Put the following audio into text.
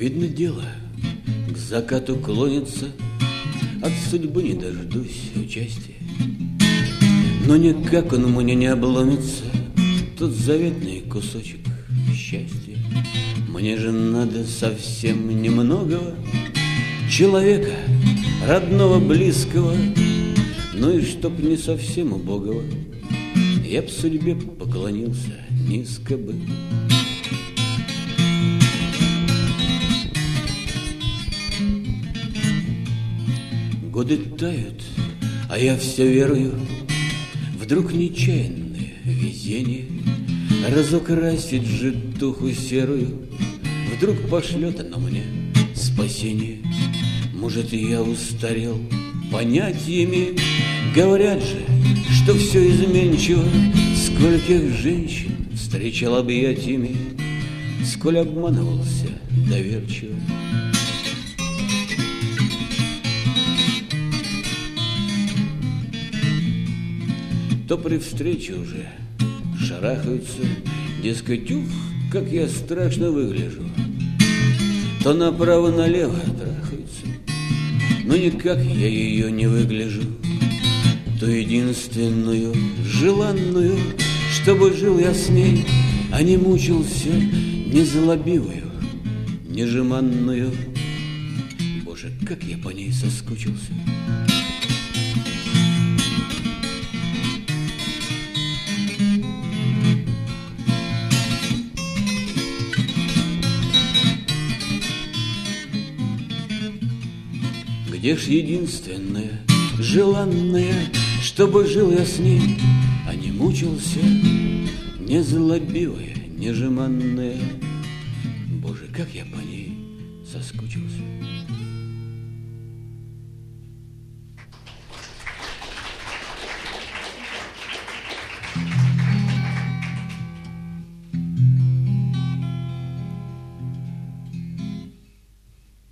Видно, дело к закату клонится, от судьбы не дождусь участия. Но никак он мне не обломится, тот заветный кусочек счастья. Мне же надо совсем немногого, человека, родного, близкого, ну и чтоб не совсем убогого, я б судьбе поклонился низко бы. Годы тают, а я все верую, вдруг нечаянное везение разукрасит житуху серую, вдруг пошлет оно мне спасение. Может, я устарел понятиями, говорят же, что все изменчиво. Скольких женщин встречал объятиями, сколь обманывался доверчиво. То при встрече уже шарахаются, дескать, ух, как я страшно выгляжу. То направо-налево трахаются, но никак я ее не выгляжу. То единственную, желанную, чтобы жил я с ней, а не мучился незлобивую, нежеманную. Боже, как я по ней соскучился. Где ж единственная, желанная, чтобы жил я с ней, а не мучился, незлобивая, нежеманная. Боже, как я по ней соскучился.